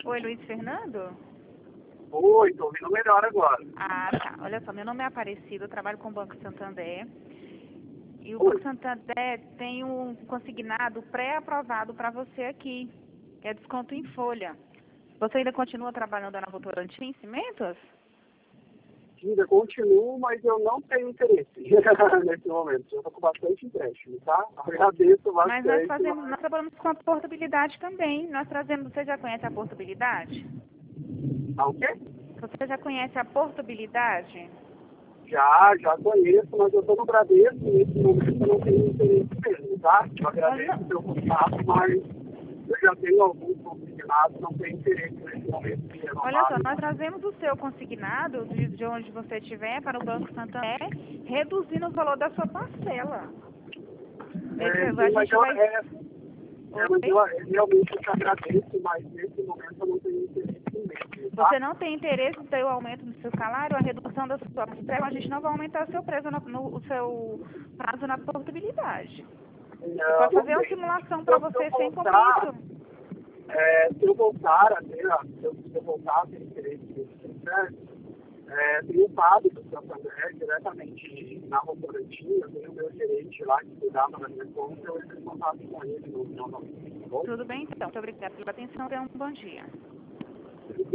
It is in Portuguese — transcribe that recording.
Oi, Luiz Fernando? Oi, tô ouvindo melhor agora. Ah, tá. Olha só, meu nome é Aparecido, eu trabalho com o Banco Santander. E o Oi. Banco Santander tem um consignado pré-aprovado para você aqui, que é desconto em folha. Você ainda continua trabalhando na Votorantim em Cimentos? Ainda continuo, mas eu não tenho interesse nesse momento. Já tô com bastante empréstimo, tá? Agradeço Mas bastante. nós trabalhamos com a portabilidade também. Nós trazemos, você já conhece a portabilidade? Tá o quê? Você já conhece a portabilidade? Já conheço, mas eu tô no Bradesco e nesse momento eu não tenho interesse mesmo, tá? Eu agradeço o seu contato, mas eu já tenho alguns consignados, não tenho interesse nesse momento de Olha renovar. só, nós trazemos o seu consignado de onde você estiver para o Banco Santander, reduzindo o valor da sua parcela. A Sim, mas gente vai... mas Oi? eu realmente te agradeço, mas nesse momento eu não tenho interesse mesmo, tá? Você não tem interesse em ter o aumento do seu salário, a redução da sua parcela, a gente não vai aumentar o seu preço o seu prazo na portabilidade. Você Não, pode não fazer uma tem. simulação Se para eu você sem voltar, compromisso. se eu voltar a ter, se eu voltar a ter interesse nesse processo, tenho o Fábio do Santander diretamente na Votorantim, eu tenho o meu gerente lá que cuidava da minha conta, eu entro em contato com ele no final da noite, tá bom? Tudo bem, então. Muito obrigada pela atenção. Tenha um bom dia.